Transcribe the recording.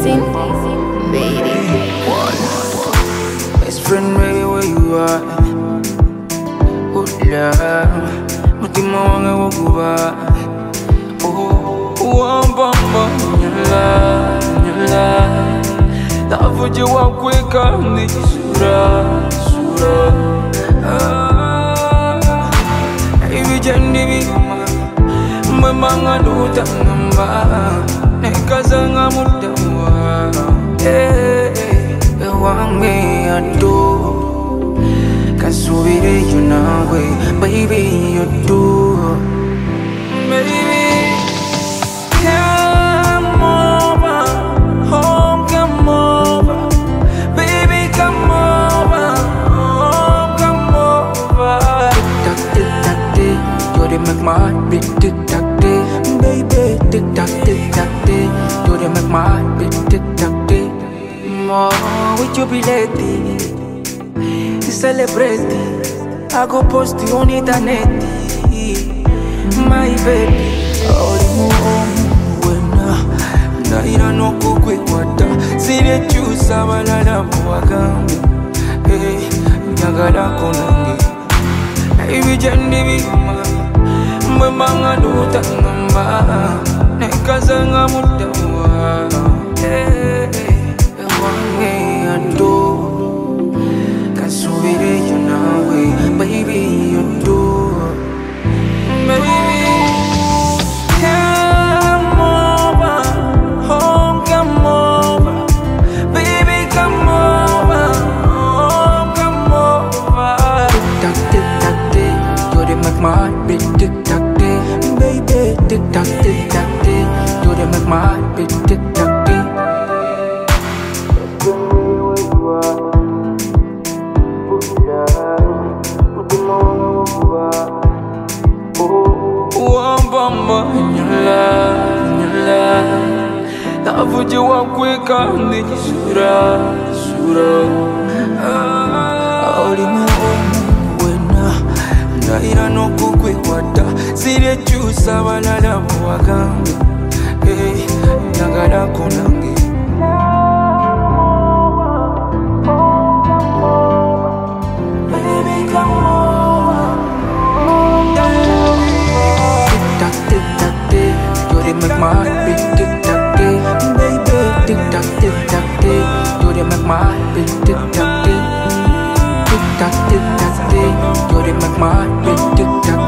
Amazing, baby. Best friend, baby, where you are? Oh, love. Mutima wange wakuba. Oh, bamba, nyala, nyala. Love you wakweka ndi sura. Baby, jendi bima. Mwemanga nuta ngamba. Nekaza nga mutawa. Wange ado. Kasubire you nawe. Baby, you do. Baby, come over. Home, come over. Baby, come over. Home, come over. Tick tock, tick. You dey make my heart beat. Tick tock, tick. Baby, tick tock, tick. You dey make my heart beat. Tick tock, tick. More with you be lady. Celebrate. I go post you on internet. My baby, Naira no kukwe kwata. Sire chusa balala mwagambe. Nyagala konange. Baby jendi bima. Mwemanga nuta ngamba. Nekaza nga mutawa. Wange ado. Kasubire you nawe. Baby you do. Baby, come over. Home, come over. Baby, come over. Home, come over. Tick tock, tick. You dey make my heart beat. Tick tock, tick. Baby, tick tock, tick. You dey make my heart beat. Tick tock, tick. Bamba, nyala. Love you wakweka ndi sura. Oli muwena. Naira no kukwe kwata. Sire chusa balala mwagambe. Nyagala konange. Baby, come over. Make my heart beat. Tick tock, tick. Baby, tick tock, tick. You dey make my heart beat. Tick tock, tick. Tick tock, tick. You dey make my heart beat. Tick tock.